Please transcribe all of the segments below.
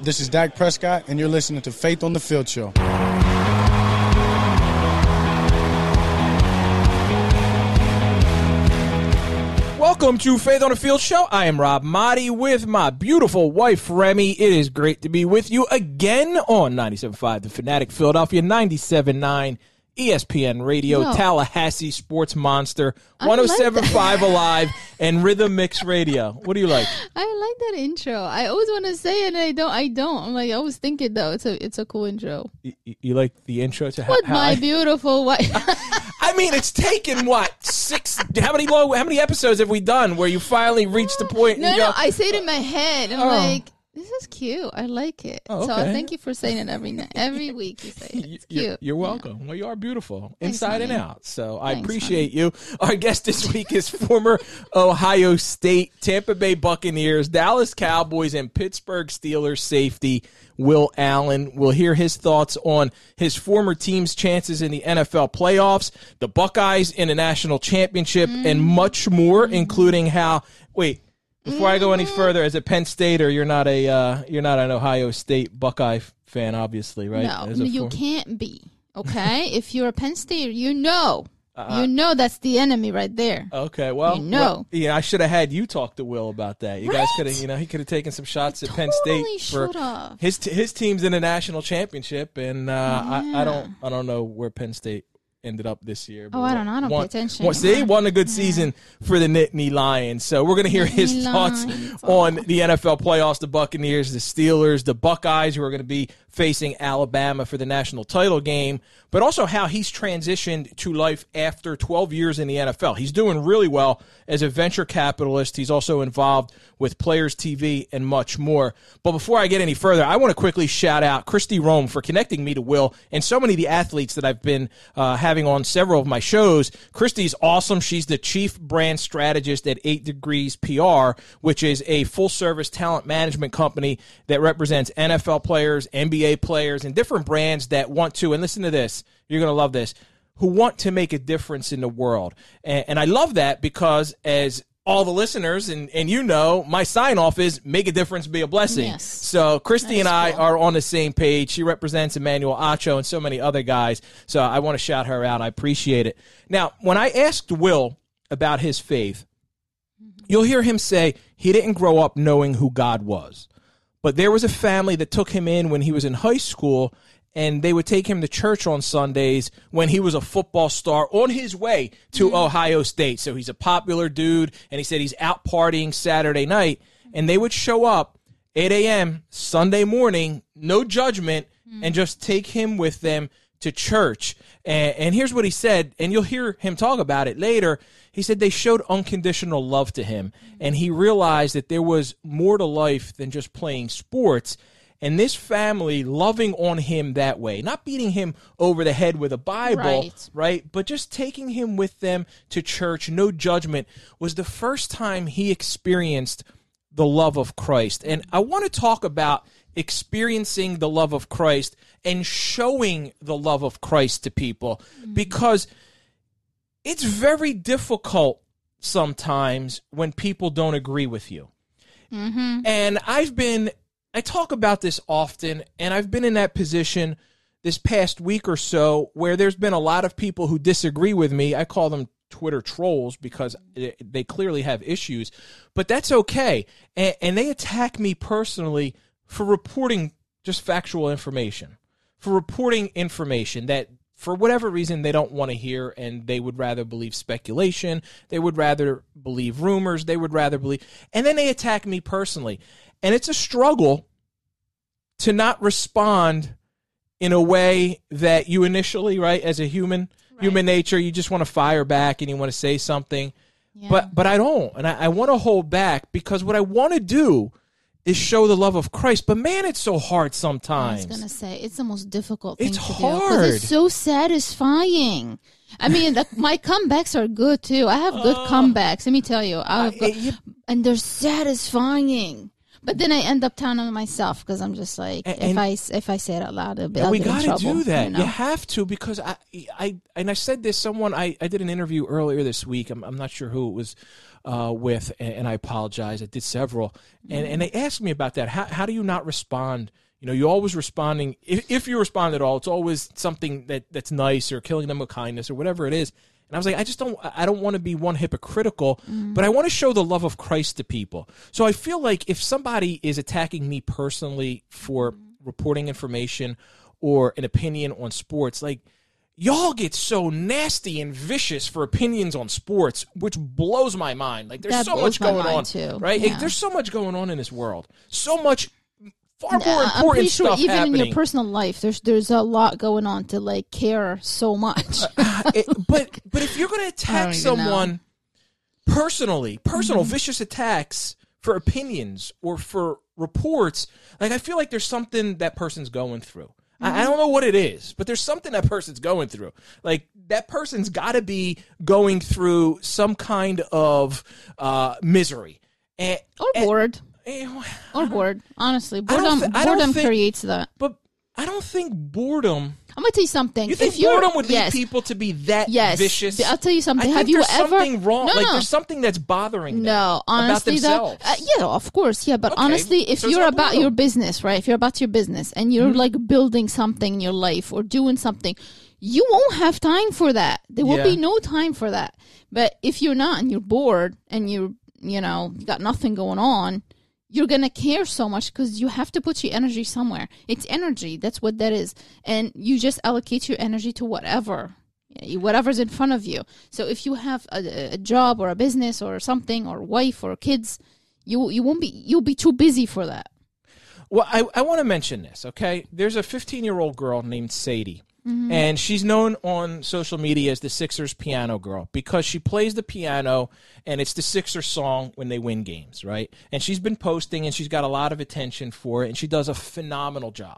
This is Dak Prescott, and you're listening to Faith on the Field Show. Welcome to Faith on the Field Show. I am Rob Motti with my beautiful wife, Remy. It is great to be with you again on 97.5 The Fanatic Philadelphia, 97.9 ESPN Radio, Tallahassee Sports Monster, 107.5 Alive, and Rhythm Mix Radio. What do you like? I like that intro. I always want to say it, and I don't. I'm like, I always think it, though. It's a cool intro. You like the intro to With my beautiful wife. I mean, it's taken, what, how many episodes have we done where you finally reach the point? No, I say it in my head. I'm like, this is cute. I like it. Oh, okay. So thank you for saying it every week. You say it. It's cute. You're welcome. Yeah. Well, you are beautiful inside Thanks, and out. So I Thanks, appreciate you. Our guest this week is former Ohio State, Tampa Bay Buccaneers, Dallas Cowboys, and Pittsburgh Steelers safety Will Allen. We'll hear his thoughts on his former team's chances in the NFL playoffs, the Buckeyes in a national championship, and much more, including how. Before I go any further, as a Penn Stater, you're not an Ohio State Buckeye fan, obviously, right? No, you can't be. Okay, if you're a Penn Stater, you know that's the enemy right there. Okay, well, I should have had you talk to Will about that. You guys could have, he could have taken some shots at Penn State for his team's in a national championship, and I don't know where Penn State ended up this year. But I don't know. I don't pay attention. Won a good season for the Nittany Lions. So we're going to hear his thoughts on the NFL playoffs, the Buccaneers, the Steelers, the Buckeyes, who are going to be facing Alabama for the national title game, but also how he's transitioned to life after 12 years in the NFL. He's doing really well as a venture capitalist. He's also involved with Players TV and much more. But before I get any further, I want to quickly shout out Christy Rome for connecting me to Will and so many of the athletes that I've been having on several of my shows. Christy's awesome. She's the chief brand strategist at 8 Degrees PR, which is a full-service talent management company that represents NFL players, NBA players, and different brands that want to, and listen to this, you're going to love this, who want to make a difference in the world. And I love that because, as all the listeners, and my sign-off is make a difference, be a blessing. Yes. So Christy and I are on the same page. She represents Emmanuel Acho and so many other guys. So I want to shout her out. I appreciate it. Now, when I asked Will about his faith, you'll hear him say he didn't grow up knowing who God was. But there was a family that took him in when he was in high school, and they would take him to church on Sundays when he was a football star on his way to Ohio State. So he's a popular dude, and he said he's out partying Saturday night, and they would show up 8 a.m. Sunday morning, no judgment, and just take him with them to church. And here's what he said, and you'll hear him talk about it later. He said they showed unconditional love to him, and he realized that there was more to life than just playing sports. And this family loving on him that way, not beating him over the head with a Bible, right? But just taking him with them to church, no judgment, was the first time he experienced the love of Christ. And I want to talk about experiencing the love of Christ and showing the love of Christ to people, because it's very difficult sometimes when people don't agree with you. And I talk about this often, and I've been in that position this past week or so where there's been a lot of people who disagree with me. I call them Twitter trolls because they clearly have issues, but that's okay. And they attack me personally for reporting just factual information, for reporting information that for whatever reason they don't want to hear, and they would rather believe speculation, they would rather believe rumors, they would rather believe, and then they attack me personally. And it's a struggle to not respond in a way that you initially, right, as a human nature, you just want to fire back and you want to say something. Yeah. But I don't, and I want to hold back, because what I want to do is show the love of Christ. But man, it's so hard sometimes. I was going to say, it's the most difficult thing to do. It's hard. Because it's so satisfying. I mean, my comebacks are good too. I have good comebacks, let me tell you. And they're satisfying. But then I end up telling myself because I'm just like, if I say it out loud, we got to do that. You know? You have to, because I said this. Someone I did an interview earlier this week. I'm not sure who it was with, and I apologize. I did several, and they asked me about that. How do you not respond? You know, you're always responding. If you respond at all, it's always something that's nice or killing them with kindness or whatever it is. And I was like, I don't want to be one hypocritical, but I want to show the love of Christ to people. So I feel like if somebody is attacking me personally for reporting information or an opinion on sports, like, y'all get so nasty and vicious for opinions on sports, which blows my mind. Like, there's so much going on, too. Right? Yeah. Like, there's so much going on in this world. So much far more I'm important pretty sure stuff even happening. in your personal life, there's a lot going on to like care so much. But if you're going to attack someone personal vicious attacks for opinions or for reports, like, I feel like there's something that person's going through. I don't know what it is, but there's something that person's going through. Like, that person's got to be going through some kind of misery. Or bored. Or bored. Honestly, boredom creates that. But I don't think boredom. I'm gonna tell you something. You think boredom would lead people to be that vicious? I'll tell you something. I Have think you there's ever something wrong? No, like, no. there's something that's bothering them. No, honestly, about though, yeah, of course, yeah. But Okay, honestly, if so it's you're not about boredom. your business, right? If you're about your business and you're like building something in your life or doing something, you won't have time for that. There will be no time for that. But if you're not and you're bored and you got nothing going on, you're going to care so much because you have to put your energy somewhere. It's energy. That's what that is. And you just allocate your energy to whatever's in front of you. So if you have a job or a business or something or wife or kids, you'll be too busy for that. Well, I want to mention this, okay? There's a 15-year-old girl named Sadie. And she's known on social media as the Sixers piano girl because she plays the piano and it's the Sixers song when they win games, right? And she's been posting and she's got a lot of attention for it and she does a phenomenal job.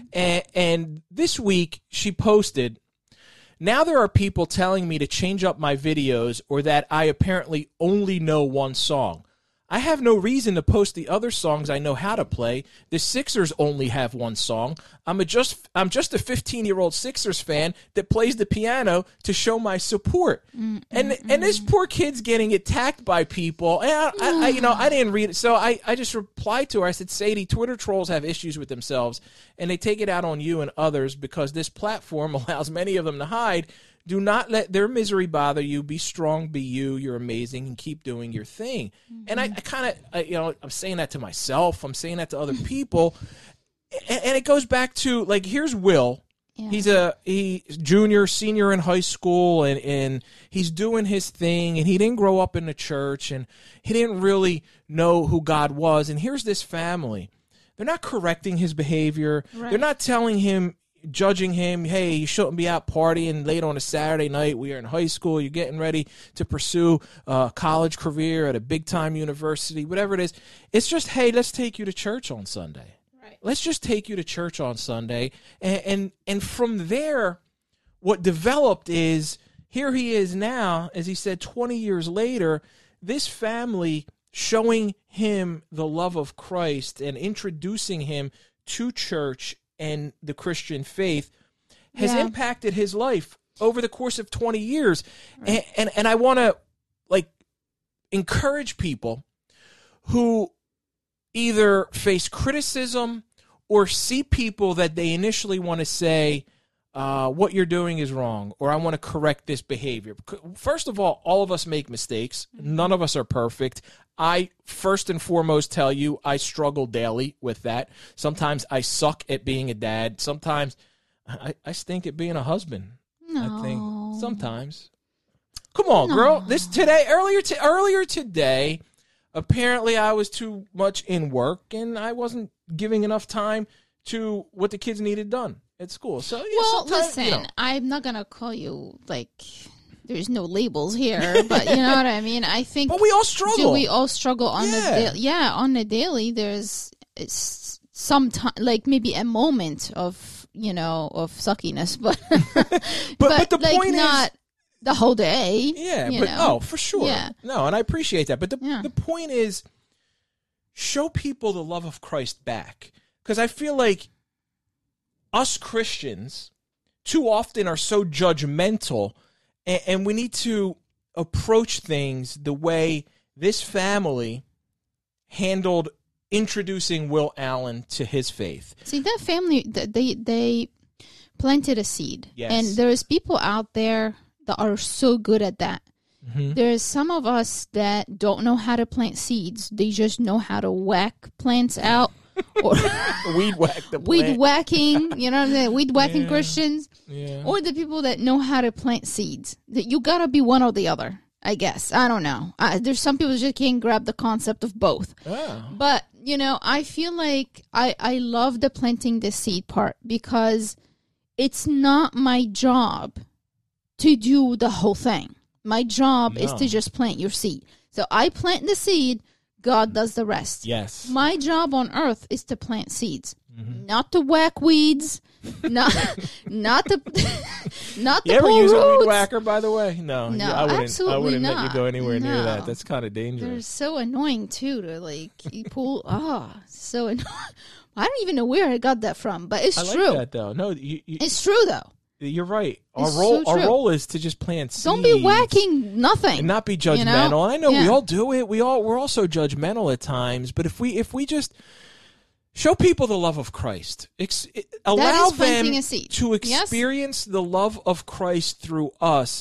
And this week she posted, "Now there are people telling me to change up my videos or that I apparently only know one song. I have no reason to post the other songs I know how to play. The Sixers only have one song. I'm just a 15-year-old Sixers fan that plays the piano to show my support." And this poor kid's getting attacked by people. And I didn't read it, so I just replied to her. I said, "Sadie, Twitter trolls have issues with themselves, and they take it out on you and others because this platform allows many of them to hide. Do not let their misery bother you. Be strong, be you. You're amazing, and keep doing your thing." And I kind of, I'm saying that to myself. I'm saying that to other people. And it goes back to, like, here's Will. Yeah. He's junior, senior in high school, and he's doing his thing, and he didn't grow up in the church, and he didn't really know who God was. And here's this family. They're not correcting his behavior. Right. They're not telling him, judging him, hey, you shouldn't be out partying late on a Saturday night. We are in high school. You're getting ready to pursue a college career at a big-time university, whatever it is. It's just, hey, let's take you to church on Sunday. Right. Let's just take you to church on Sunday. And from there, what developed is, here he is now, as he said, 20 years later, this family showing him the love of Christ and introducing him to church and the Christian faith has impacted his life over the course of 20 years. Right. And I want to, like, encourage people who either face criticism or see people that they initially want to say, what you're doing is wrong, or I want to correct this behavior. First of all of us make mistakes. None of us are perfect. I, first and foremost, tell you, I struggle daily with that. Sometimes I suck at being a dad. Sometimes I stink at being a husband. No. I think sometimes. Come on, girl. Earlier today, apparently I was too much in work and I wasn't giving enough time to what the kids needed done at school. So listen, I'm not gonna call you, like, there's no labels here, but you know what I mean. I think, but we all struggle. We all struggle on on the daily. There's some time, like maybe a moment of suckiness, but but the like point not is the whole day. Yeah, but for sure. Yeah. No, and I appreciate that. But the point is, show people the love of Christ back. Because I feel like us Christians too often are so judgmental, and we need to approach things the way this family handled introducing Will Allen to his faith. See, that family, they planted a seed. Yes. And there's people out there that are so good at that. Mm-hmm. There's some of us that don't know how to plant seeds. They just know how to whack plants out. Or Weed whack the plant. weed whacking, you know, the weed whacking Christians. Yeah. Or the people that know how to plant seeds. That you got to be one or the other, I guess. I don't know. There's some people just can't grab the concept of both. Oh. But, you know, I feel like I love the planting the seed part because it's not my job to do the whole thing. My job is to just plant your seed. So I plant the seed, God does the rest. Yes. My job on earth is to plant seeds, not to whack weeds, not to You ever pull use a roots. weed whacker, by the way? No, No, I wouldn't. absolutely I wouldn't let you not. go anywhere near No. that. That's kind of They're dangerous. so annoying too to like you pull. So annoying. I don't even know where I got that from, but it's I like true. that though. No, It's true though. you're right. It's Our so true. role is to just plant seeds. Don't be whacking nothing and not be judgmental. you know? And I know we Yeah. all do it. We're all so judgmental at times. But if we just show people the love of Christ, allow is planting them a seed. to Yes. experience the love of Christ through us.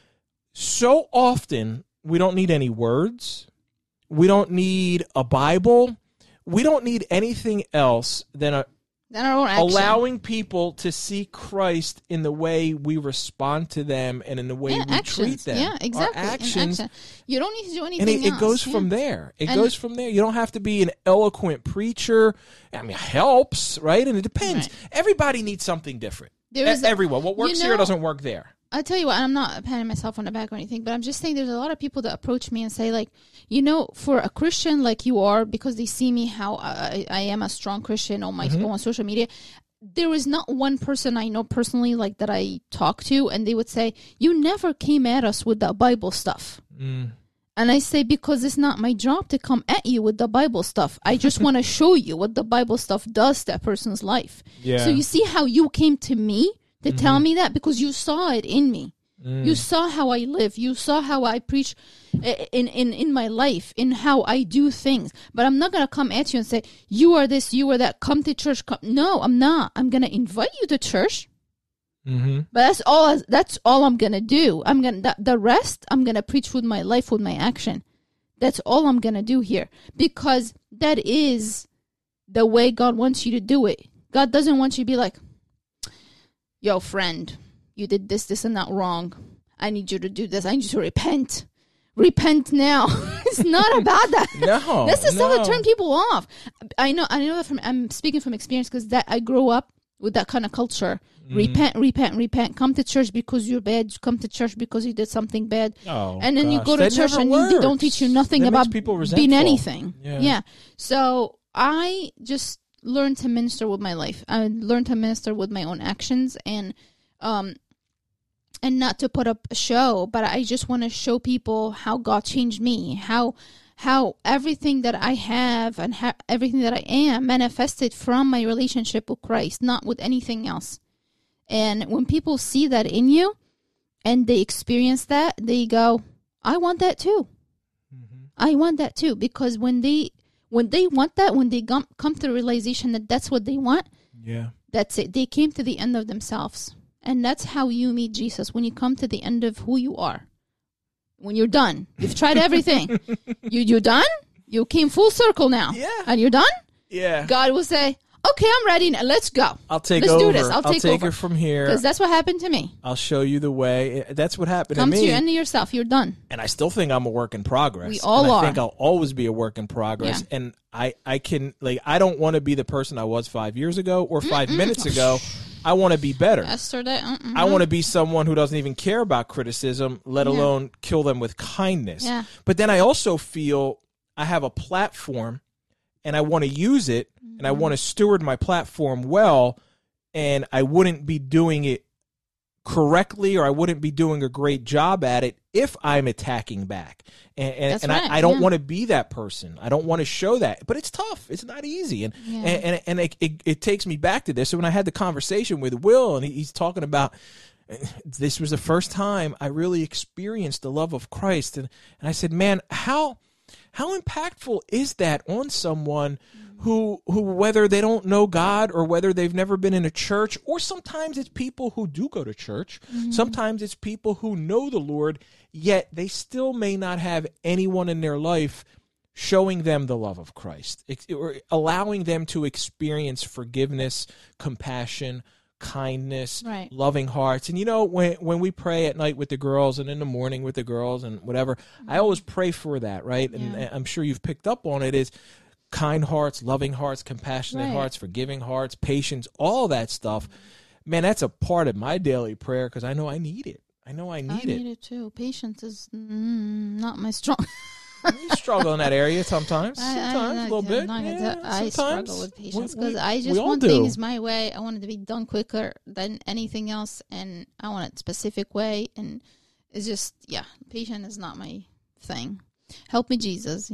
So often we don't need any words. We don't need a Bible. We don't need anything else than Then our own action. allowing people to see Christ in the way we respond to them and in the way we actions. treat them. Yeah, exactly. Our In actions. action. You don't need to do And anything it else. goes Yeah. from there. It And- goes from there. You don't have to be an eloquent preacher. I mean, it helps, right? And it depends. Right. Everybody needs something different. There is Everyone. What works you here know- doesn't work there. I tell you what, I'm not patting myself on the back or anything, but I'm just saying there's a lot of people that approach me and say, like, you know, for a Christian like you are, because they see me how I am a strong Christian on my on social media, there is not one person I know personally like that I talk to, and they would say, you never came at us with that Bible stuff. And I say, because it's not my job to come at you with the Bible stuff. I just want to show you what the Bible stuff does to that person's life. Yeah. So you see how you came to me to tell me that? Because you saw it in me. You saw how I live. You saw how I preach in my life, in how I do things. But I'm not going to come at you and say, you are this, you are that, come to church. No, I'm not. I'm going to invite you to church. But that's all I'm going to do. The rest, I'm going to preach with my life, with my action. That's all I'm going to do here. Because that is the way God wants you to do it. God doesn't want you to be like, yo, friend, you did this, and that wrong. I need you to do this. I need you to repent. Repent now. It's not about that. No. That's the stuff that no. turn people off. I know that I'm speaking from experience because that I grew up with that kind of culture. Repent, repent, repent. Come to church because you're bad. Come to church because you did something bad. Oh, and then you gosh. go to That church never and they don't teach you works. nothing That makes about people being resentful. anything. Yeah. So I just learned to minister with my life. I learned to minister with my own actions and not to put up a show, but I just want to show people how God changed me, how everything that I have and everything that I am manifested from my relationship with Christ, not with anything else. And when people see that in you and they experience that, they go, I want that too. I want that too. Because when they want that, when they come to the realization that that's what they want, Yeah. that's it. They came to the end of themselves. And that's how you meet Jesus, when you come to the end of who you are. When you're done. You've tried everything. You're done? You came full circle now. Yeah. And you're done? Yeah. God will say, okay, I'm ready now. Let's go. I'll take Let's over. do this. I'll take over. her from here. Because that's what happened to me. I'll show you the way. That's what happened Come to to me. the end of yourself. You're done. And I still think I'm a work in progress. We all and I are. think I'll always be a work in progress. Yeah. And I can, like, I don't want to be the person I was 5 years ago or 5 minutes ago. I want to be better. Yesterday. I want to be someone who doesn't even care about criticism, let alone kill them with kindness. Yeah. But then I also feel I have a platform and I want to use it and I want to steward my platform well, and I wouldn't be doing it correctly or I wouldn't be doing a great job at it if I'm attacking back. And right, I don't want to be that person. I don't want to show that. But it's tough. It's not easy. And it takes me back to this. So when I had the conversation with Will, and he's talking about, this was the first time I really experienced the love of Christ. And I said, man, how impactful is that on someone who whether they don't know God or whether they've never been in a church, or sometimes it's people who do go to church. Sometimes it's people who know the Lord, yet they still may not have anyone in their life showing them the love of Christ, or allowing them to experience forgiveness, compassion, kindness, right. loving hearts. And when we pray at night with the girls and in the morning with the girls and whatever, I always pray for that, right? Yeah. And I'm sure you've picked up on it, is kind hearts, loving hearts, compassionate hearts, forgiving hearts, patience, all that stuff. Man, that's a part of my daily prayer, because I know I need it. I need it too. Patience is not my strong. You struggle in that area sometimes. Sometimes a little bit. I struggle with patience because I just want things my way. I want it to be done quicker than anything else, and I want it a specific way. And it's just, patience is not my thing. Help me, Jesus,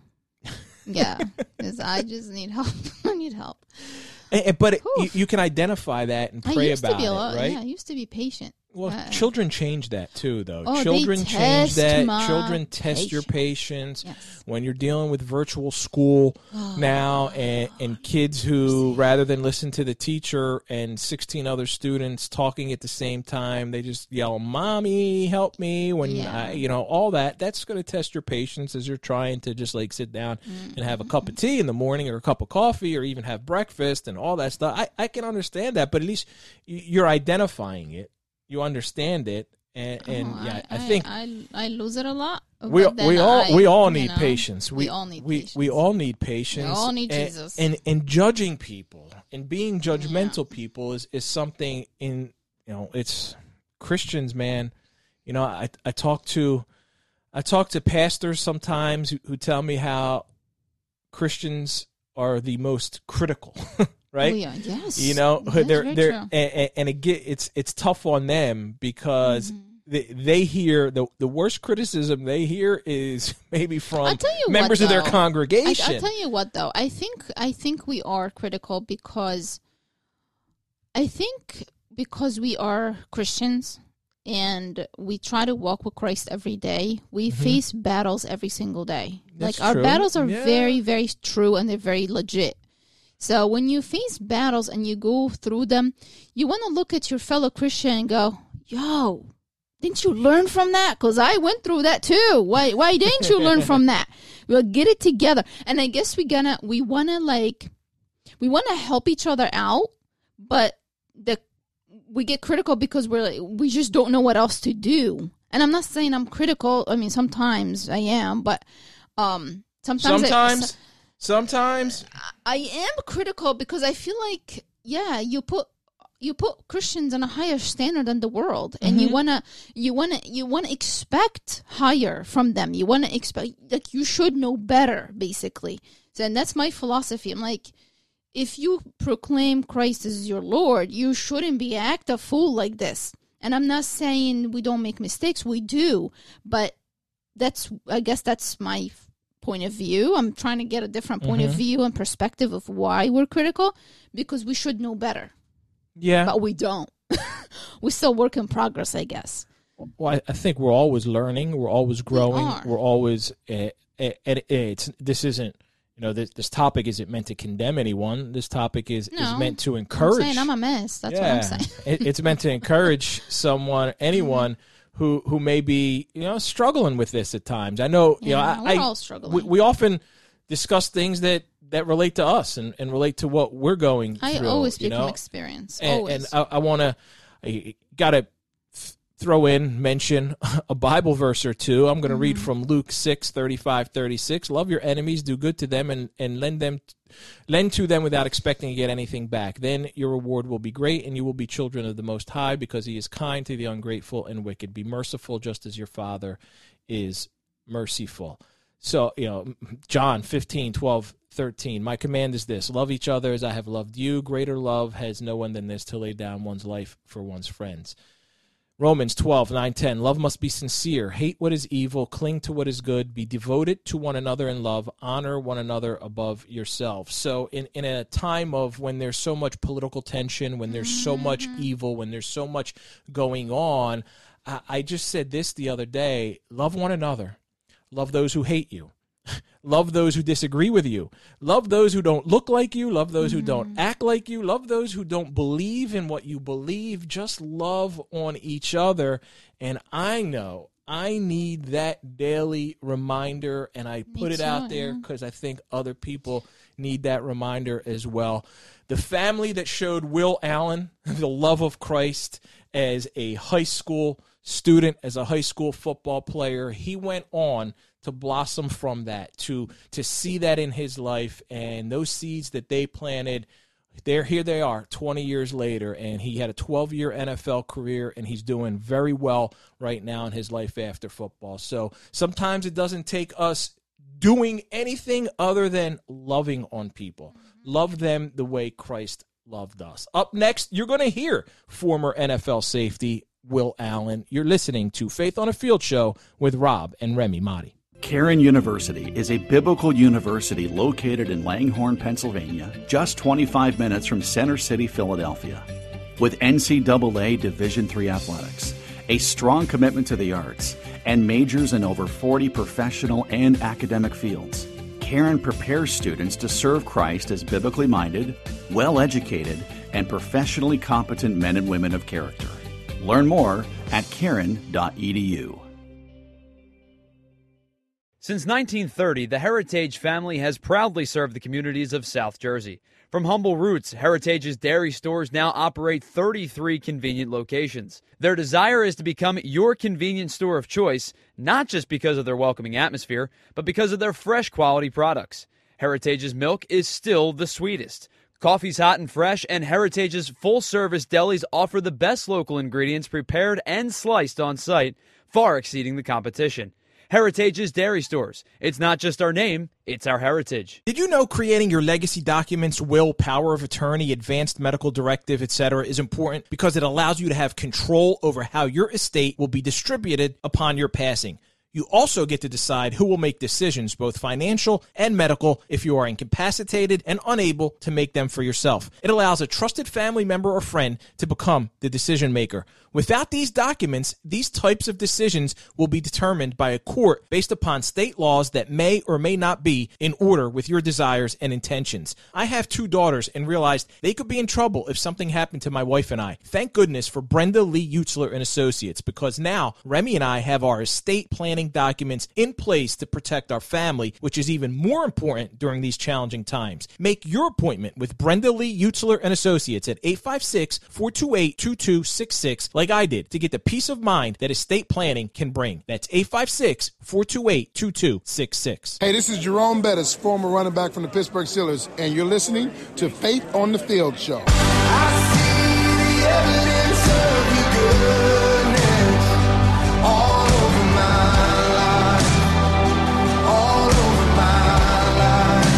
Yeah, because I just need help. I need help. But you can identify that and pray about it, right? Yeah, I used to be patient. Well, children change that too, though. Oh, children change that. Children test patience. your patience. Yes. When you're dealing with virtual school now, and kids who, rather than listen to the teacher and 16 other students talking at the same time, they just yell, "Mommy, help me!" All that's going to test your patience as you're trying to just like sit down and have a cup of tea in the morning, or a cup of coffee, or even have breakfast and all that stuff. I can understand that, but at least you're identifying it. You understand it, I think I lose it a lot. We all need patience. We all need patience. We all need patience. We all need Jesus. And judging people and being judgmental people is something it's Christians, man. I talk to pastors sometimes who tell me how Christians are the most critical. Right? Oh, yeah. Yes. They're it's tough on them, because they hear the worst criticism they hear is maybe from members of their congregation. I'll tell you what, though. I think we are critical because we are Christians and we try to walk with Christ every day. We face battles every single day. That's our true. battles are very, very true, and they're very legit. So when you face battles and you go through them, you want to look at your fellow Christian and go, yo, didn't you learn from that? Because I went through that too. Why didn't you learn from that? We'll get it together. And I guess we want to help each other out, but we get critical because we just don't know what else to do. And I'm not saying I'm critical. I mean, sometimes I am, but Sometimes I am critical because I feel like, you put Christians on a higher standard than the world, and you wanna expect higher from them. You wanna expect, like, you should know better, basically. So, and that's my philosophy. I'm like, if you proclaim Christ as your Lord, you shouldn't be act a fool like this. And I'm not saying we don't make mistakes, we do, but I guess that's my point of view. I'm trying to get a different point of view and perspective of why we're critical, because we should know better. Yeah. But we don't. We're still work in progress, I guess. Well, I think we're always learning. We're always growing. We're always, this isn't, this topic isn't meant to condemn anyone. This topic is meant to encourage. I'm saying I'm a mess. That's what I'm saying. It's meant to encourage anyone who may be, struggling with this at times. I know, we're all struggling. We often discuss things that relate to us and relate to what we're going through. I always speak from experience. And I want to, got to mention a Bible verse or two. I'm going to read from Luke 6:35-36. Love your enemies, do good to them, and lend to them without expecting to get anything back. Then your reward will be great, and you will be children of the Most High, because he is kind to the ungrateful and wicked. Be merciful just as your Father is merciful. So, John 15:12-13. My command is this: love each other as I have loved you. Greater love has no one than this, to lay down one's life for one's friends. Romans 12, 9, 10. Love must be sincere. Hate what is evil. Cling to what is good. Be devoted to one another in love. Honor one another above yourselves. So in a time of when there's so much political tension, when there's so much evil, when there's so much going on, I just said this the other day. Love one another. Love those who hate you. Love those who disagree with you. Love those who don't look like you. Love those who don't act like you. Love those who don't believe in what you believe. Just love on each other. And I know I need that daily reminder, and I put it out there because I think other people need that reminder as well. The family that showed Will Allen the love of Christ as a high school student, as a high school football player, he went on to blossom from that, to see that in his life, and those seeds that they planted, here they are 20 years later, and he had a 12-year NFL career, and he's doing very well right now in his life after football. So sometimes it doesn't take us doing anything other than loving on people. Love them the way Christ loved us. Up next, you're going to hear former NFL safety Will Allen. You're listening to Faith on a Field Show with Rob and Remy Mahdi. Cairn University is a biblical university located in Langhorne, Pennsylvania, just 25 minutes from Center City, Philadelphia. With NCAA Division III athletics, a strong commitment to the arts, and majors in over 40 professional and academic fields, Cairn prepares students to serve Christ as biblically minded, well-educated, and professionally competent men and women of character. Learn more at cairn.edu. Since 1930, the Heritage family has proudly served the communities of South Jersey. From humble roots, Heritage's dairy stores now operate 33 convenient locations. Their desire is to become your convenience store of choice, not just because of their welcoming atmosphere, but because of their fresh quality products. Heritage's milk is still the sweetest. Coffee's hot and fresh, and Heritage's full-service delis offer the best local ingredients prepared and sliced on site, far exceeding the competition. Heritage's Dairy Stores. It's not just our name, it's our heritage. Did you know creating your legacy documents, will, power of attorney, advanced medical directive, etc. is important because it allows you to have control over how your estate will be distributed upon your passing. You also get to decide who will make decisions, both financial and medical, if you are incapacitated and unable to make them for yourself. It allows a trusted family member or friend to become the decision maker. Without these documents, these types of decisions will be determined by a court based upon state laws that may or may not be in order with your desires and intentions. I have 2 daughters and realized they could be in trouble if something happened to my wife and I. Thank goodness for Brenda Lee Utzler and Associates, because now Remy and I have our estate planning documents in place to protect our family, which is even more important during these challenging times. Make your appointment with Brenda Lee Utzler and Associates at 856-428-2266, like I did, to get the peace of mind that estate planning can bring. That's 856-428-2266. Hey, this is Jerome Bettis, former running back from the Pittsburgh Steelers, and you're listening to Faith on the Field Show. I see the evidence of your goodness all over my life, all over my life.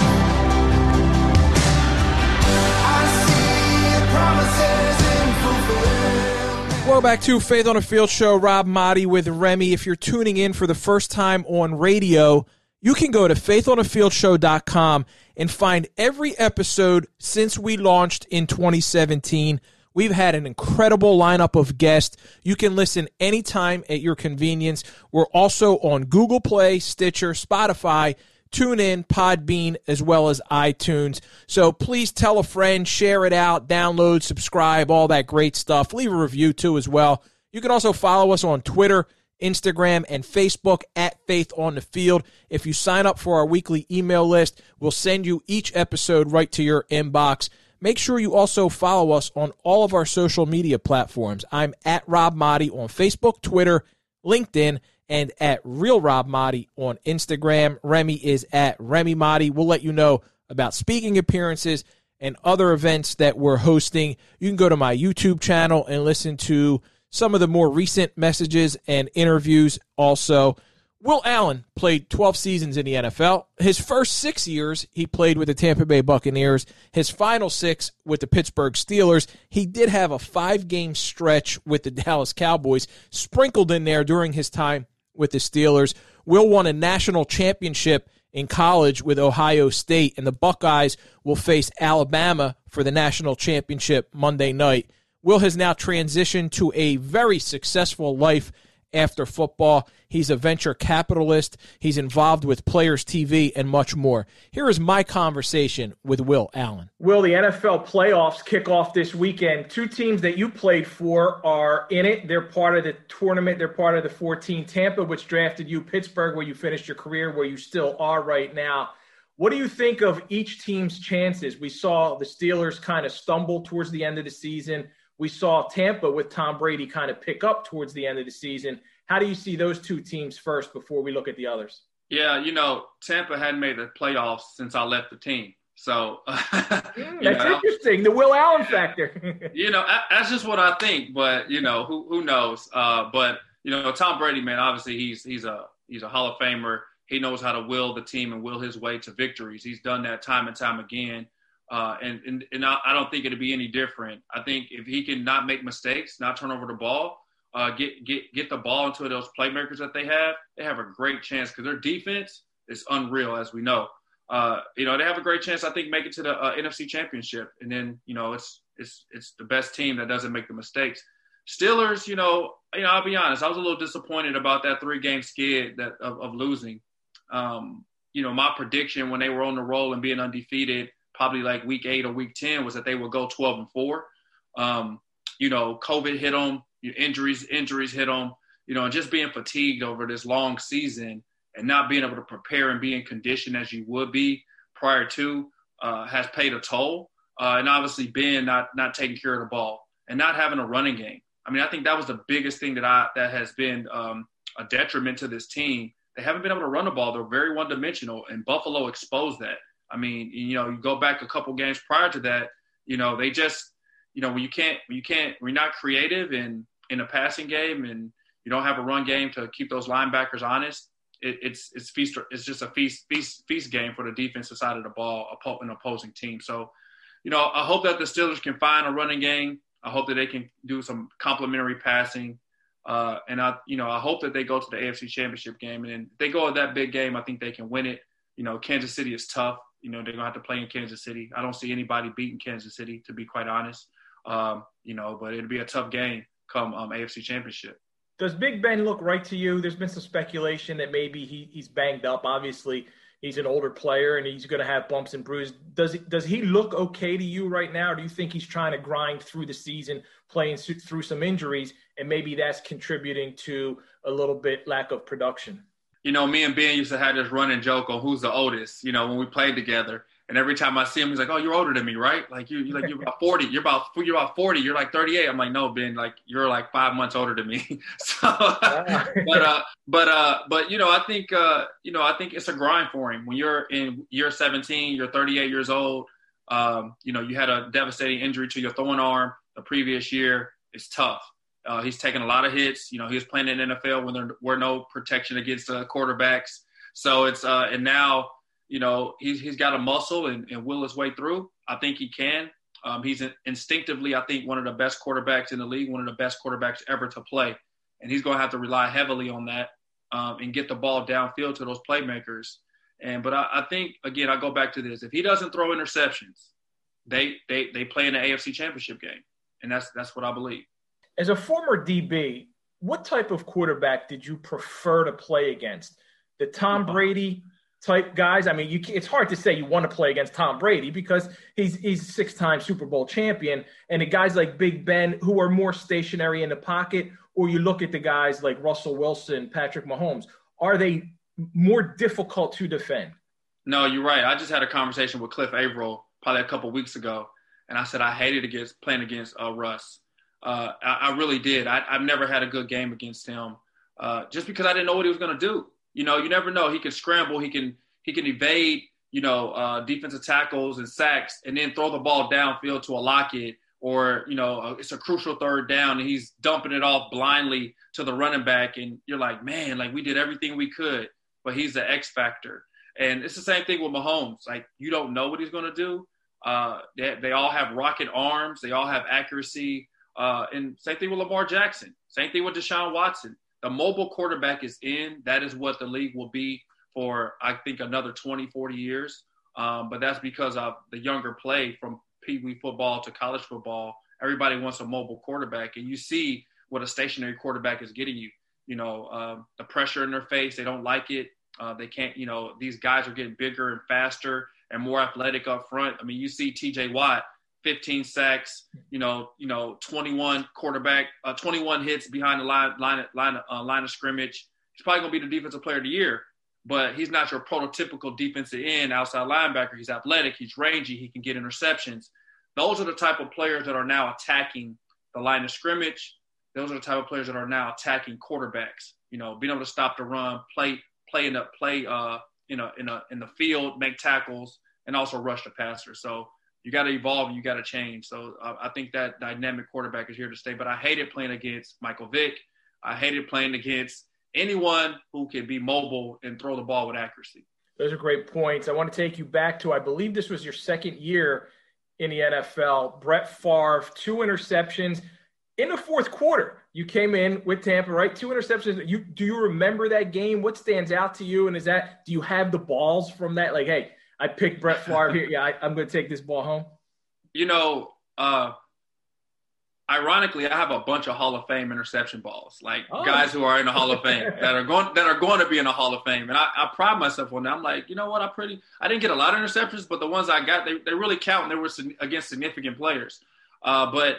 I see your promises in fulfillment. Welcome back to Faith on a Field Show. Rob Mahdi with Remy. If you're tuning in for the first time on radio, you can go to faithonafieldshow.com and find every episode since we launched in 2017. We've had an incredible lineup of guests. You can listen anytime at your convenience. We're also on Google Play, Stitcher, Spotify, TuneIn, Podbean, as well as iTunes. So please tell a friend, share it out, download, subscribe, all that great stuff. Leave a review too as well. You can also follow us on Twitter, Instagram, and Facebook at Faith on the Field. If you sign up for our weekly email list, we'll send you each episode right to your inbox. Make sure you also follow us on all of our social media platforms. I'm at Rob Mahdi on Facebook, Twitter, LinkedIn, and at Real Rob Mahdi on Instagram. Remy is at Remy Mahdi. We'll let you know about speaking appearances and other events that we're hosting. You can go to my YouTube channel and listen to some of the more recent messages and interviews. Also, Will Allen played 12 seasons in the NFL. His first 6 years, he played with the Tampa Bay Buccaneers. His final 6 with the Pittsburgh Steelers. He did have a 5-game stretch with the Dallas Cowboys, sprinkled in there during his time with the Steelers. Will won a national championship in college with Ohio State, and the Buckeyes will face Alabama for the national championship Monday night. Will has now transitioned to a very successful life after football. He's a venture capitalist. He's involved with Players TV and much more. Here is my conversation with Will Allen. Will, the NFL playoffs kick off this weekend. 2 teams that you played for are in it. They're part of the tournament. They're part of the 14 Tampa, which drafted you, Pittsburgh, where you finished your career, where you still are right now. What do you think of each team's chances? We saw the Steelers kind of stumble towards the end of the season. We saw Tampa with Tom Brady kind of pick up towards the end of the season. How do you see those 2 teams first before we look at the others? Yeah, Tampa hadn't made the playoffs since I left the team. So that's interesting. The Will Allen factor. That's just what I think. But who knows? But Tom Brady, man, obviously he's a Hall of Famer. He knows how to will the team and will his way to victories. He's done that time and time again. And I don't think it'll be any different. I think if he can not make mistakes, not turn over the ball, get the ball into those playmakers that they have a great chance because their defense is unreal, as we know. They have a great chance, I think, make it to the NFC Championship. And then, it's the best team that doesn't make the mistakes. Steelers, I'll be honest, I was a little disappointed about that 3-game skid of losing. My prediction when they were on the roll and being undefeated, probably like week 8 or week 10, was that they would go 12-4. COVID hit them, injuries hit them, and just being fatigued over this long season and not being able to prepare and be in condition as you would be prior to has paid a toll. And obviously Ben not taking care of the ball and not having a running game. I mean, I think that was the biggest thing that has been a detriment to this team. They haven't been able to run the ball. They're very one-dimensional, and Buffalo exposed that. I mean, you go back a couple games prior to that, they just, when you're not creative in a passing game and you don't have a run game to keep those linebackers honest, it's just a feast game for the defensive side of the ball, an opposing team. So, I hope that the Steelers can find a running game. I hope that they can do some complementary passing. And I hope that they go to the AFC Championship game. And then if they go to that big game, I think they can win it. Kansas City is tough. They're going to have to play in Kansas City. I don't see anybody beating Kansas City, to be quite honest. But it'll be a tough game come AFC Championship. Does Big Ben look right to you? There's been some speculation that maybe he's banged up. Obviously, he's an older player and he's going to have bumps and bruises. Does he look okay to you right now? Or do you think he's trying to grind through the season, playing through some injuries, and maybe that's contributing to a little bit lack of production? Me and Ben used to have this running joke on who's the oldest, when we played together. And every time I see him, he's like, "Oh, you're older than me, right? Like you're about 40. You're about 40. You're like 38." I'm like, "No, Ben, like you're like 5 months older than me." So, I think it's a grind for him. When you're in year 17, you're 38 years old. You had a devastating injury to your throwing arm the previous year. It's tough. He's taken a lot of hits. He was playing in the NFL when there were no protection against quarterbacks. So it's and now. He's got a muscle and will his way through. I think he can. He's instinctively, I think, one of the best quarterbacks in the league, one of the best quarterbacks ever to play. And he's going to have to rely heavily on that and get the ball downfield to those playmakers. But I think, again, I go back to this. If he doesn't throw interceptions, they play in the AFC Championship game. And that's what I believe. As a former DB, what type of quarterback did you prefer to play against? The Tom Brady type guys? I mean, it's hard to say you want to play against Tom Brady because he's a 6-time Super Bowl champion, and the guys like Big Ben who are more stationary in the pocket, or you look at the guys like Russell Wilson, Patrick Mahomes, are they more difficult to defend? No, you're right. I just had a conversation with Cliff Averill probably a couple weeks ago, and I said I hated playing against Russ. I really did. I've never had a good game against him just because I didn't know what he was going to do. You never know. He can scramble. He can evade, defensive tackles and sacks, and then throw the ball downfield to a Lockett or, it's a crucial third down and he's dumping it off blindly to the running back. And you're like, man, like we did everything we could, but he's the X factor. And it's the same thing with Mahomes. Like, you don't know what he's going to do. They all have rocket arms. They all have accuracy. And same thing with Lamar Jackson. Same thing with Deshaun Watson. The mobile quarterback is in. That is what the league will be for, I think, another 20, 40 years. But that's because of the younger play from Pee Wee football to college football. Everybody wants a mobile quarterback. And you see what a stationary quarterback is getting you. The pressure in their face, they don't like it. They can't, these guys are getting bigger and faster and more athletic up front. I mean, you see TJ Watt, 15 sacks, 21 hits behind the line of scrimmage. He's probably going to be the defensive player of the year, but he's not your prototypical defensive end, outside linebacker. He's athletic. He's rangy. He can get interceptions. Those are the type of players that are now attacking the line of scrimmage. Those are the type of players that are now attacking quarterbacks, being able to stop the run, play in the field, make tackles, and also rush the passer. So you got to evolve and you got to change. So I think that dynamic quarterback is here to stay. But I hated playing against Michael Vick. I hated playing against anyone who can be mobile and throw the ball with accuracy. Those are great points. I want to take you back to, I believe this was your second year in the NFL. Brett Favre, 2 interceptions in the fourth quarter. You came in with Tampa, right? 2 interceptions. Do you remember that game? What stands out to you? And do you have the balls from that? Like, hey, I picked Brett Favre here. Yeah, I'm going to take this ball home. Ironically, I have a bunch of Hall of Fame interception balls, guys who are in the Hall of Fame that are going to be in the Hall of Fame. And I pride myself on that. I'm like, you know what? I didn't get a lot of interceptions, but the ones I got, they really count. And they were against significant players. But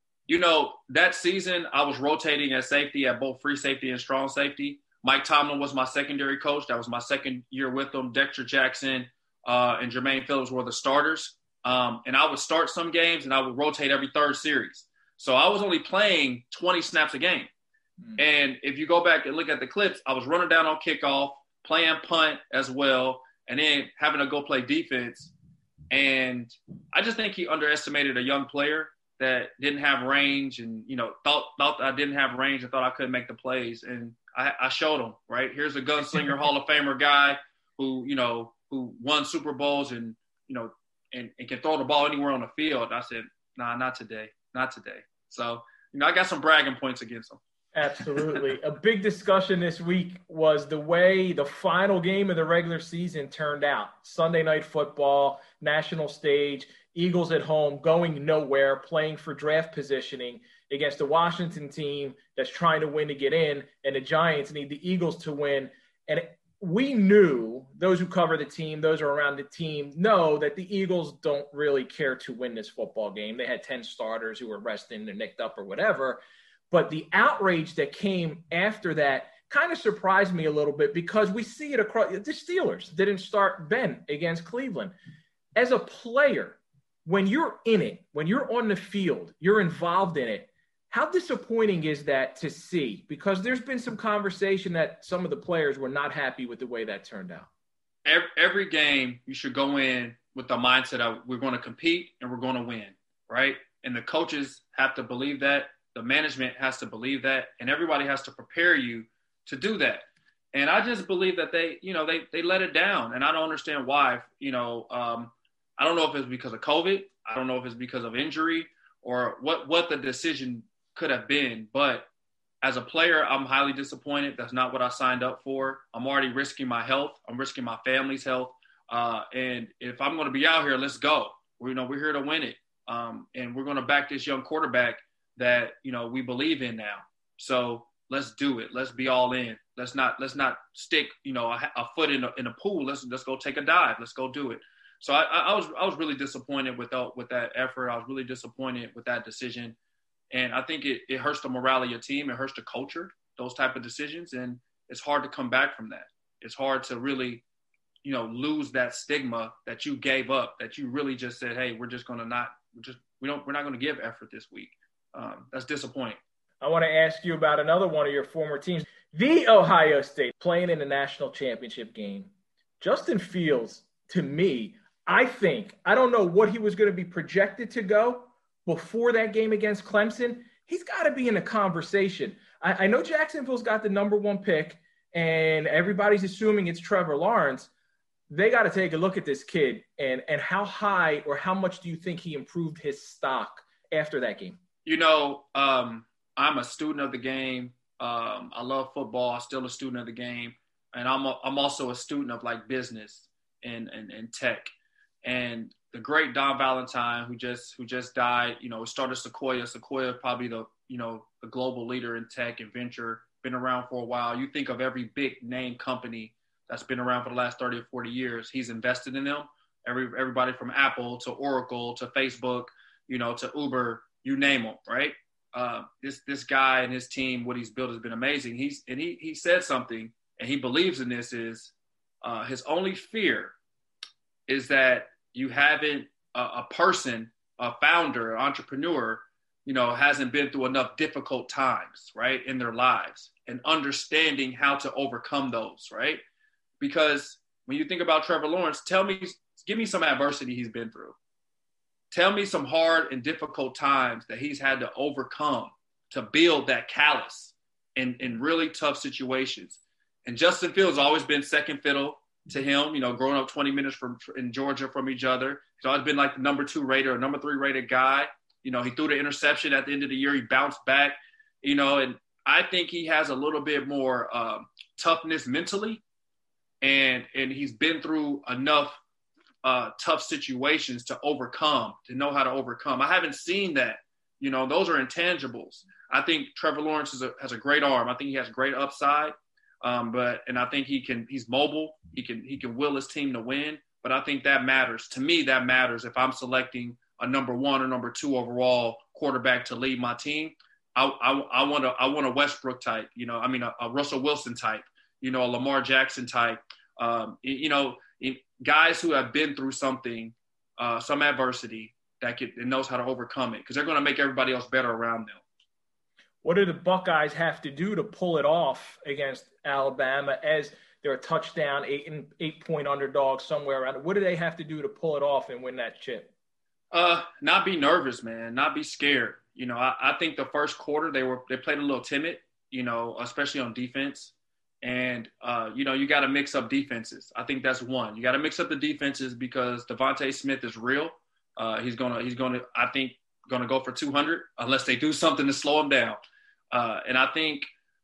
that season I was rotating at safety, at both free safety and strong safety. Mike Tomlin was my secondary coach. That was my second year with him. Dexter Jackson and Jermaine Phillips were the starters. And I would start some games and I would rotate every third series. So I was only playing 20 snaps a game. And if you go back and look at the clips, I was running down on kickoff, playing punt as well, and then having to go play defense. And I just think he underestimated a young player that didn't have range and, thought I didn't have range and thought I couldn't make the plays. And I showed him, right? Here's a gunslinger Hall of Famer guy who won Super Bowls and can throw the ball anywhere on the field. I said, nah, not today. Not today. So, I got some bragging points against him. Absolutely. A big discussion this week was the way the final game of the regular season turned out. Sunday Night Football, national stage, Eagles at home, going nowhere, playing for draft positioning against the Washington team that's trying to win to get in, and the Giants need the Eagles to win. And we knew, those who cover the team, those who are around the team, know that the Eagles don't really care to win this football game. They had 10 starters who were resting, they're nicked up or whatever. But the outrage that came after that kind of surprised me a little bit because we see it across. The Steelers didn't start Ben against Cleveland. As a player, when you're in it, when you're on the field, you're involved in it, how disappointing is that to see? Because there's been some conversation that some of the players were not happy with the way that turned out. Every game, you should go in with the mindset of we're going to compete and we're going to win, right? And the coaches have to believe that. The management has to believe that. And everybody has to prepare you to do that. And I just believe that they let it down. And I don't understand why. I don't know if it's because of COVID. I don't know if it's because of injury or what the decision could have been. But as a player, I'm highly disappointed. That's not what I signed up for. I'm already risking my health. I'm risking my family's health. And if I'm going to be out here, let's go. We're here to win it. And we're going to back this young quarterback that, we believe in now. So let's do it. Let's be all in. Let's not stick, a foot in a pool. Let's go take a dive. Let's go do it. So I was really disappointed with that effort. I was really disappointed with that decision. And I think it hurts the morale of your team. It hurts the culture, those type of decisions. And it's hard to come back from that. It's hard to really, lose that stigma that you gave up, that you really just said, hey, we're not going to give effort this week. That's disappointing. I want to ask you about another one of your former teams, the Ohio State, playing in the national championship game. Justin Fields, to me, I don't know what he was going to be projected to go, before that game against Clemson, he's got to be in the conversation. I know Jacksonville's got the number 1 pick, and everybody's assuming it's Trevor Lawrence. They got to take a look at this kid and how high or how much do you think he improved his stock after that game? I'm a student of the game. I love football. I'm still a student of the game. And I'm also a student of like business and tech. And the great Don Valentine, who just died, started Sequoia. Sequoia, probably the global leader in tech and venture, been around for a while. You think of every big name company that's been around for the last 30 or 40 years, he's invested in them. Everybody from Apple to Oracle to Facebook, to Uber, you name them, right? This guy and his team, what he's built has been amazing. He said something, and he believes in this, is his only fear is that you haven't a person, a founder, an entrepreneur, hasn't been through enough difficult times, right, in their lives and understanding how to overcome those, right? Because when you think about Trevor Lawrence, give me some adversity he's been through. Tell me some hard and difficult times that he's had to overcome to build that callus in really tough situations. And Justin Fields has always been second fiddle to him, growing up 20 minutes in Georgia from each other. He's always been like the number 2 rated or number 3 rated guy. He threw the interception at the end of the year. He bounced back, and I think he has a little bit more toughness mentally. And he's been through enough tough situations to know how to overcome. I haven't seen that. Those are intangibles. I think Trevor Lawrence has a great arm. I think he has great upside. And I think he's mobile. He can will his team to win. But I think that matters. To me, that matters. If I'm selecting a number 1 or number 2 overall quarterback to lead my team, I want a Westbrook type, a Russell Wilson type, a Lamar Jackson type, guys who have been through something, some adversity that knows how to overcome it, because they're going to make everybody else better around them. What do the Buckeyes have to do to pull it off against Alabama, as they're a touchdown, 8-point underdog somewhere around it? What do they have to do to pull it off and win that chip? Not be nervous, man. Not be scared. I think the first quarter they played a little timid, especially on defense. And, you got to mix up defenses. I think that's one. You got to mix up the defenses because Devontae Smith is real. He's going to, I think, go for 200 unless they do something to slow him down. And I think,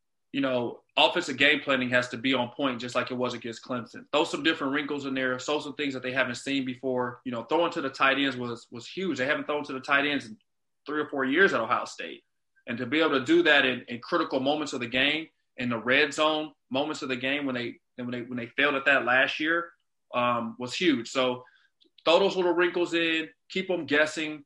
offensive game planning has to be on point, just like it was against Clemson. Throw some different wrinkles in there. Throw some things that they haven't seen before. Throwing to the tight ends was huge. They haven't thrown to the tight ends in 3 or 4 years at Ohio State. And to be able to do that in critical moments of the game, in the red zone moments of the game when they failed at that last year, was huge. So throw those little wrinkles in, keep them guessing.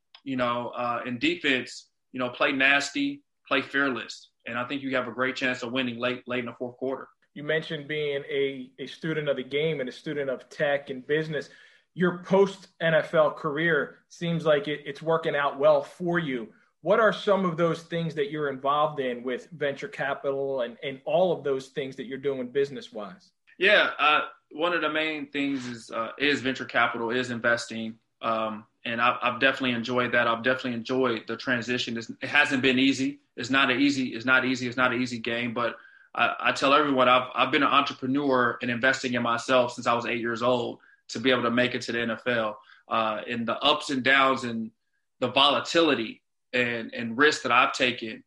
In defense, play nasty, play fearless. And I think you have a great chance of winning late in the fourth quarter. You mentioned being a student of the game and a student of tech and business. Your post-NFL career seems like it's working out well for you. What are some of those things that you're involved in with venture capital and all of those things that you're doing business-wise? Yeah, one of the main things is venture capital, is investing. And I've definitely enjoyed that. I've definitely enjoyed the transition. It hasn't been easy. It's not an easy game, but I tell everyone I've been an entrepreneur and investing in myself since I was 8 years old to be able to make it to the NFL. And the ups and downs and the volatility and risk that I've taken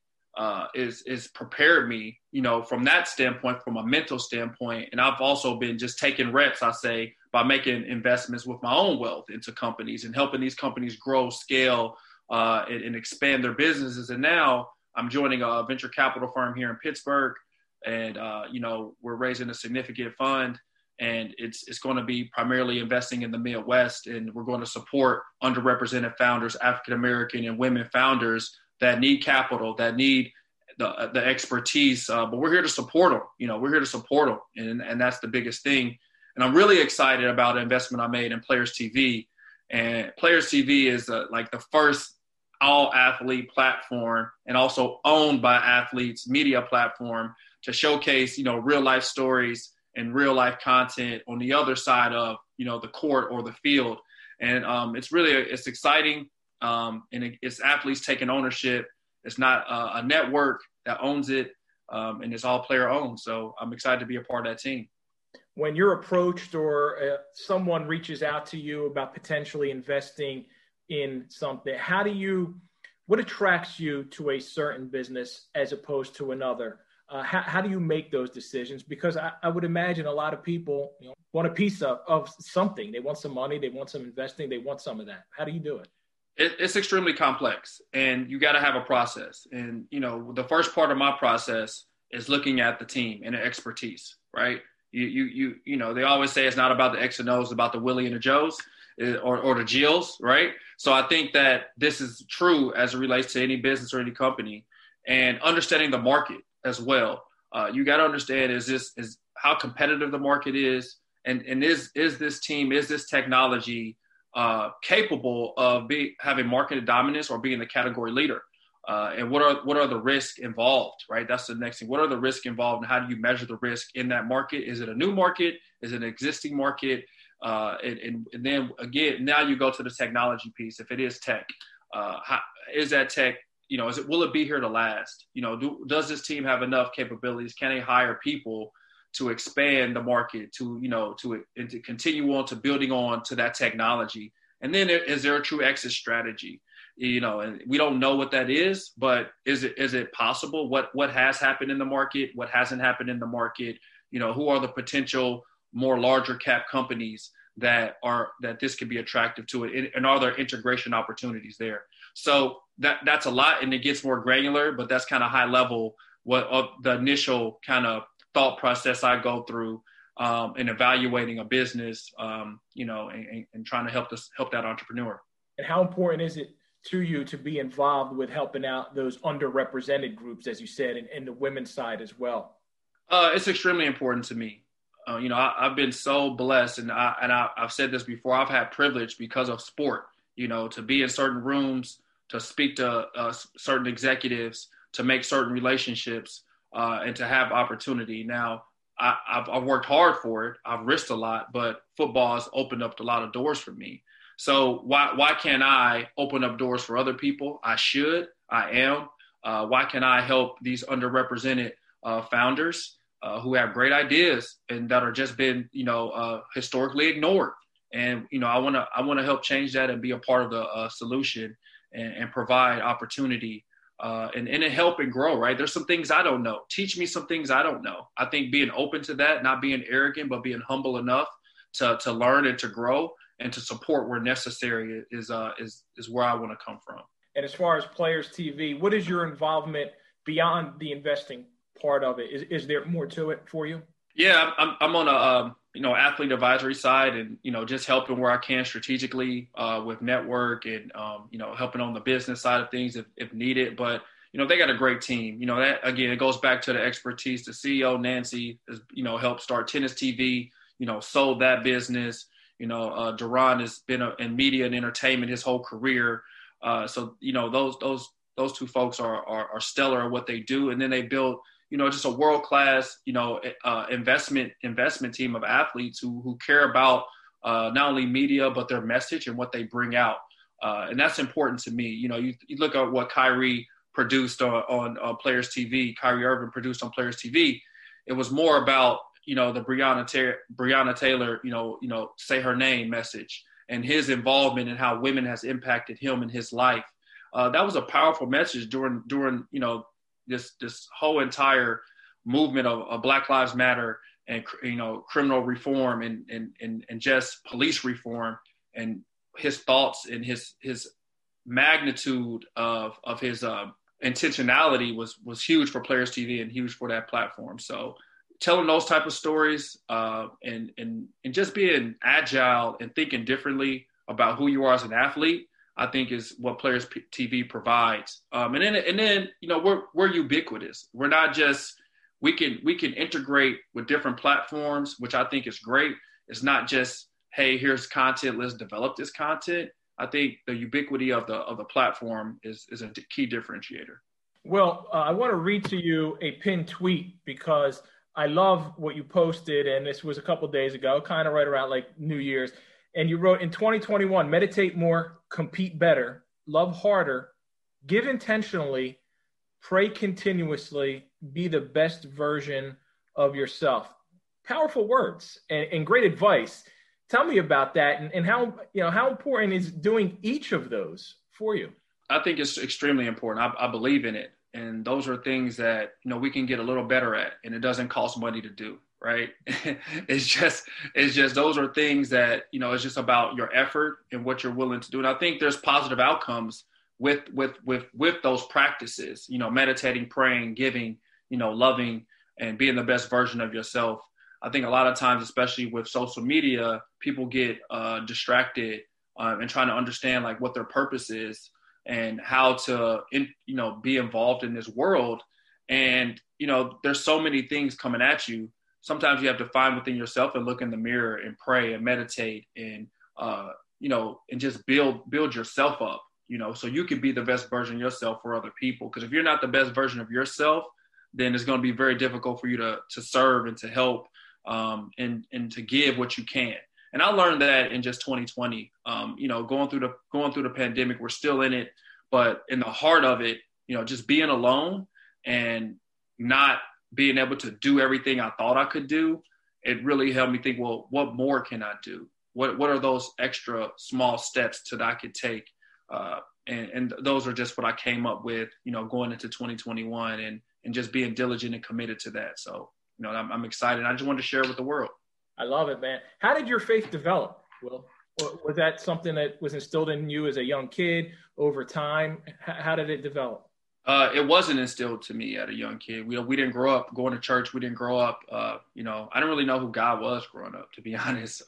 is prepared me, from that standpoint, from a mental standpoint. And I've also been just taking reps, I say, by making investments with my own wealth into companies and helping these companies grow, scale, and expand their businesses. And now I'm joining a venture capital firm here in Pittsburgh, and we're raising a significant fund, and it's going to be primarily investing in the Midwest, and we're going to support underrepresented founders, African American and women founders that need capital, that need the expertise. But we're here to support them. We're here to support them, and that's the biggest thing. And I'm really excited about an investment I made in Players TV. And Players TV is like the first all-athlete platform, and also owned by athletes, media platform to showcase, real-life stories and real-life content on the other side of, the court or the field. And it's exciting. and it's athletes taking ownership. It's not a network that owns it, and it's all player owned. So I'm excited to be a part of that team. When you're approached or someone reaches out to you about potentially investing in something, what attracts you to a certain business as opposed to another? How do you make those decisions? Because I would imagine a lot of people want a piece of something. They want some money. They want some investing. They want some of that. How do you do it? It's extremely complex, and you got to have a process. And, the first part of my process is looking at the team and the expertise, right? They always say it's not about the X and O's, it's about the Willie and the Joes or the Jills, right? So I think that this is true as it relates to any business or any company, and understanding the market as well. You got to understand is how competitive the market is, and is this team, is this technology capable of having market dominance or being the category leader? And what are the risks involved, right? That's the next thing. What are the risks involved, and how do you measure the risk in that market? Is it a new market? Is it an existing market? And then again, now you go to the technology piece. If it is tech, is that tech? Will it be here to last? Does this team have enough capabilities? Can they hire people to expand the market, to continue on to building on to that technology? And then is there a true exit strategy? And we don't know what that is, but is it possible? What has happened in the market? What hasn't happened in the market? Who are the potential more larger cap companies that this could be attractive to it? And are there integration opportunities there? So that's a lot, and it gets more granular, but that's kind of high level of the initial kind of thought process I go through in evaluating a business, and trying to help that entrepreneur. And how important is it to you to be involved with helping out those underrepresented groups, as you said, and the women's side as well? It's extremely important to me. I've been so blessed, and I've said this before. I've had privilege because of sport. To be in certain rooms, to speak to certain executives, to make certain relationships, and to have opportunity. Now, I've worked hard for it. I've risked a lot, but football has opened up a lot of doors for me. So why can't I open up doors for other people? I should. I am. Why can't I help these underrepresented founders who have great ideas and that are just been, historically ignored? And, I want to help change that and be a part of the solution and provide opportunity and help and grow, right? There's some things I don't know. Teach me some things I don't know. I think being open to that, not being arrogant, but being humble enough to learn and to grow and to support where necessary is where I want to come from. And as far as Players TV, what is your involvement beyond the investing part of it? Is there more to it for you? Yeah, I'm on a athlete advisory side, and just helping where I can strategically with network and helping on the business side of things if needed. But they got a great team. That again, it goes back to the expertise. The CEO Nancy has helped start Tennis TV. Sold that business. Duran has been in media and entertainment his whole career. So those two folks are stellar at what they do, and then they build just a world-class, investment team of athletes who care about not only media, but their message and what they bring out. And that's important to me. You look at what Kyrie produced on Players TV, Kyrie Irving produced on Players TV. It was more about, the Breonna Taylor, say her name message and his involvement and how women has impacted him in his life. That was a powerful message during this whole entire movement of Black Lives Matter and criminal reform and just police reform, and his thoughts and his magnitude of his intentionality was huge for Players TV and huge for that platform. So telling those type of stories and just being agile and thinking differently about who you are as an athlete, I think is what Players TV provides. And then we're ubiquitous. We're not just, we can integrate with different platforms, which I think is great. It's not just, hey, here's content, let's develop this content. I think the ubiquity of the platform is a key differentiator. Well, I want to read to you a pinned tweet because I love what you posted, and this was a couple of days ago, kind of right around like New Year's. And you wrote, in 2021, meditate more, compete better, love harder, give intentionally, pray continuously, be the best version of yourself. Powerful words and great advice. Tell me about that and how important is doing each of those for you? I think it's extremely important. I believe in it. And those are things that, we can get a little better at, and it doesn't cost money to do, right? It's just those are things that, it's just about your effort and what you're willing to do. And I think there's positive outcomes with those practices, meditating, praying, giving, loving, and being the best version of yourself. I think a lot of times, especially with social media, people get distracted and trying to understand like what their purpose is and how to, be involved in this world. And, there's so many things coming at you. Sometimes you have to find within yourself and look in the mirror and pray and meditate and, and just build yourself up, so you can be the best version of yourself for other people. Because if you're not the best version of yourself, then it's going to be very difficult for you to serve and to help and to give what you can. And I learned that in just 2020, going through the pandemic, we're still in it, but in the heart of it, just being alone and not being able to do everything I thought I could do, it really helped me think, well, what more can I do? What are those extra small steps that I could take? And those are just what I came up with, going into 2021 and just being diligent and committed to that. So, I'm excited. I just wanted to share it with the world. I love it, man. How did your faith develop, Will? Was that something that was instilled in you as a young kid over time? How did it develop? It wasn't instilled to me at a young kid. We didn't grow up going to church. We didn't grow up, I didn't really know who God was growing up, to be honest.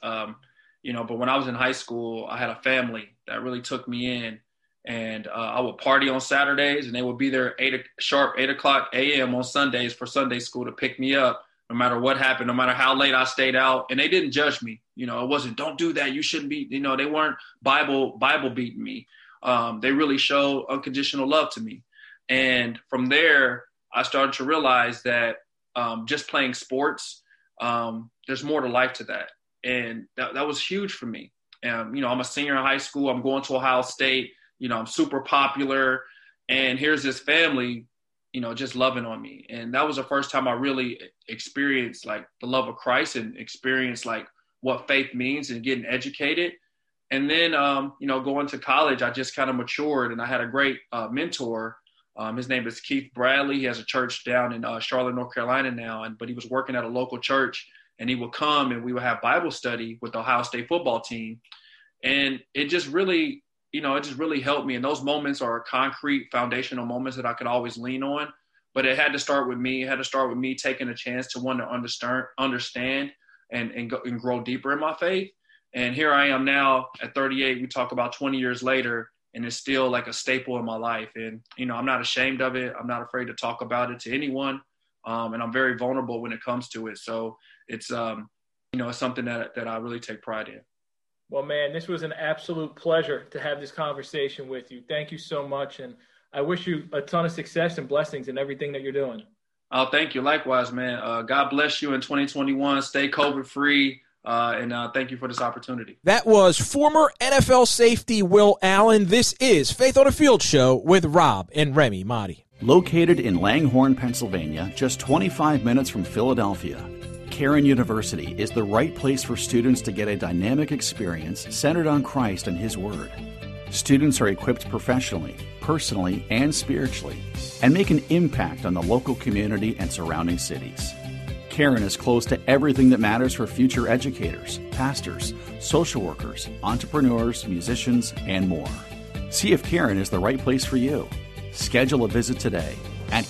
But when I was in high school, I had a family that really took me in. And I would party on Saturdays, and they would be there 8 o'clock a.m. on Sundays for Sunday school to pick me up, no matter what happened, no matter how late I stayed out. And they didn't judge me. It wasn't, don't do that, you shouldn't be. They weren't Bible beating me. They really showed unconditional love to me. And from there, I started to realize that just playing sports, there's more to life to that. And that was huge for me. I'm a senior in high school. I'm going to Ohio State. I'm super popular, and here's this family, just loving on me. And that was the first time I really experienced like the love of Christ and experienced like what faith means and getting educated. And then, going to college, I just kind of matured, and I had a great mentor. His name is Keith Bradley. He has a church down in Charlotte, North Carolina now, but he was working at a local church, and he would come and we would have Bible study with the Ohio State football team. And it just really helped me. And those moments are concrete, foundational moments that I could always lean on. But it had to start with me. It had to start with me taking a chance to want to understand and grow deeper in my faith. And here I am now at 38. We talk about 20 years later, and it's still like a staple in my life. And, I'm not ashamed of it. I'm not afraid to talk about it to anyone. And I'm very vulnerable when it comes to it. So it's, it's something that I really take pride in. Well, man, this was an absolute pleasure to have this conversation with you. Thank you so much. And I wish you a ton of success and blessings in everything that you're doing. Oh, thank you. Likewise, man. God bless you in 2021. Stay COVID-free. And thank you for this opportunity. That was former NFL safety Will Allen. This is Faith on the Field Show with Rob and Remy Mahdi. Located in Langhorne, Pennsylvania, just 25 minutes from Philadelphia, Cairn University is the right place for students to get a dynamic experience centered on Christ and His Word. Students are equipped professionally, personally, and spiritually, and make an impact on the local community and surrounding cities. Cairn is close to everything that matters for future educators, pastors, social workers, entrepreneurs, musicians, and more. See if Cairn is the right place for you. Schedule a visit today at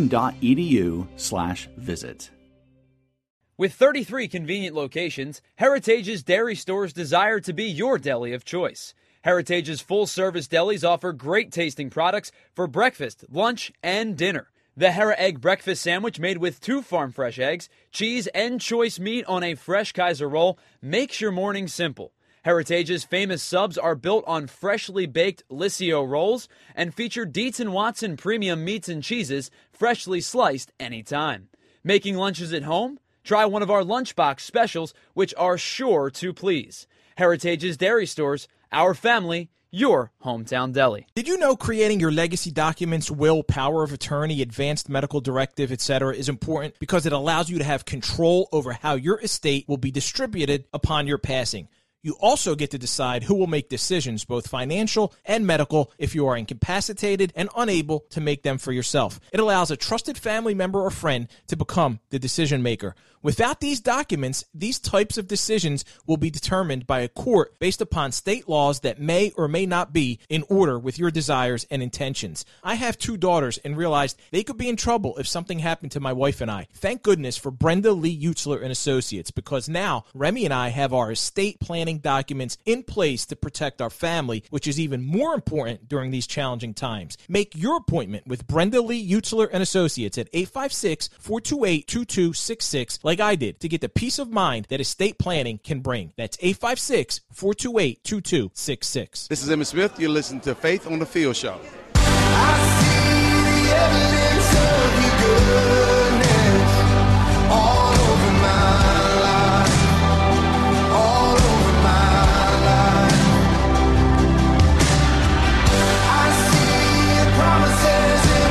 cairn.edu/visit. With 33 convenient locations, Heritage's Dairy Stores desire to be your deli of choice. Heritage's full-service delis offer great-tasting products for breakfast, lunch, and dinner. The Hera Egg Breakfast Sandwich made with 2 farm-fresh eggs, cheese, and choice meat on a fresh Kaiser roll makes your morning simple. Heritage's famous subs are built on freshly baked Liscio rolls and feature Dietz & Watson premium meats and cheeses freshly sliced anytime. Making lunches at home? Try one of our lunchbox specials, which are sure to please. Heritage's Dairy Stores, our family, your hometown deli. Did you know creating your legacy documents, will, power of attorney, advanced medical directive, etc. is important because it allows you to have control over how your estate will be distributed upon your passing. You also get to decide who will make decisions, both financial and medical, if you are incapacitated and unable to make them for yourself. It allows a trusted family member or friend to become the decision maker. Without these documents, these types of decisions will be determined by a court based upon state laws that may or may not be in order with your desires and intentions. I have 2 daughters and realized they could be in trouble if something happened to my wife and I. Thank goodness for Brenda Lee Utzler and Associates, because now Remy and I have our estate planning documents in place to protect our family, which is even more important during these challenging times. Make your appointment with Brenda Lee Utzler and Associates at 856-428-2266 like I did, to get the peace of mind that estate planning can bring. That's 856-428-2266. This is Emmitt Smith. You're listening to Faith on the Field Show. I see the evidence of your goodness all over my life, all over my life. I see your promises in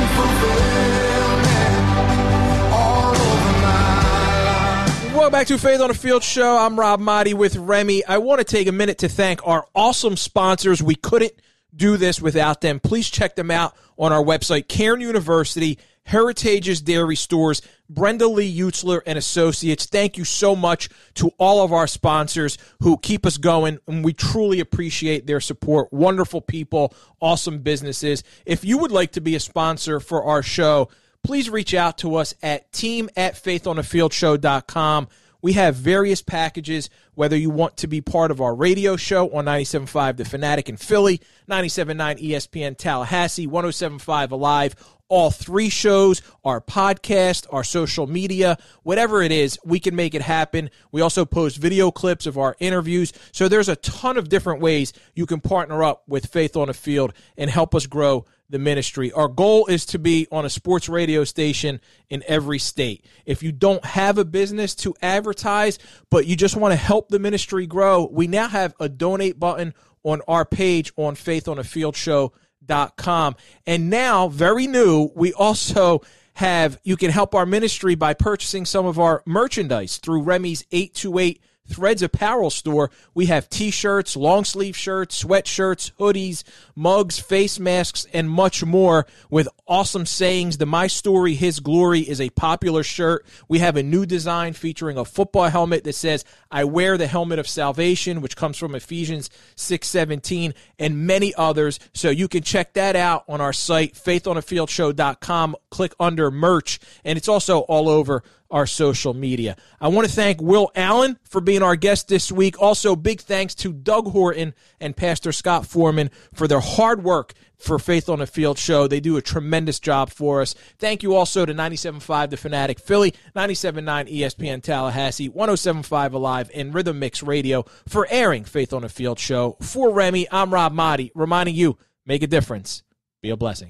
fulfillment all over my life. Welcome back to Faith on the Field Show. I'm Rob Motti with Remy. I want to take a minute to thank our awesome sponsors. We couldn't do this without them. Please check them out on our website, Cairn University, Heritage's Dairy Stores, Brenda Lee Utzler and Associates. Thank you so much to all of our sponsors who keep us going, and we truly appreciate their support. Wonderful people, awesome businesses. If you would like to be a sponsor for our show, please reach out to us at team@faithonthefieldShow.com. We have various packages, whether you want to be part of our radio show on 97.5 The Fanatic in Philly, 97.9 ESPN Tallahassee, 107.5 Alive, all 3 shows, our podcast, our social media, whatever it is, we can make it happen. We also post video clips of our interviews. So there's a ton of different ways you can partner up with Faith on the Field and help us grow the ministry. Our goal is to be on a sports radio station in every state. If you don't have a business to advertise, but you just want to help the ministry grow, we now have a donate button on our page on faithonthefieldShow.com. And now, very new, we also have, you can help our ministry by purchasing some of our merchandise through Remy's 828 Threads Apparel store. We have t-shirts, long sleeve shirts, sweatshirts, hoodies, mugs, face masks, and much more with awesome sayings. The My Story, His Glory is a popular shirt. We have a new design featuring a football helmet that says, I wear the helmet of salvation, which comes from Ephesians 6:17, and many others. So you can check that out on our site, faithonthefieldShow.com. Click under merch, and it's also all over our social media. I want to thank Will Allen for being our guest this week. Also, big thanks to Doug Horton and Pastor Scott Foreman for their hard work for Faith on the Field Show. They do a tremendous job for us. Thank you also to 97.5 The Fanatic Philly, 97.9 ESPN Tallahassee, 107.5 Alive, and Rhythm Mix Radio for airing Faith on the Field Show. For Remy, I'm Rob Motti, reminding you, make a difference. Be a blessing.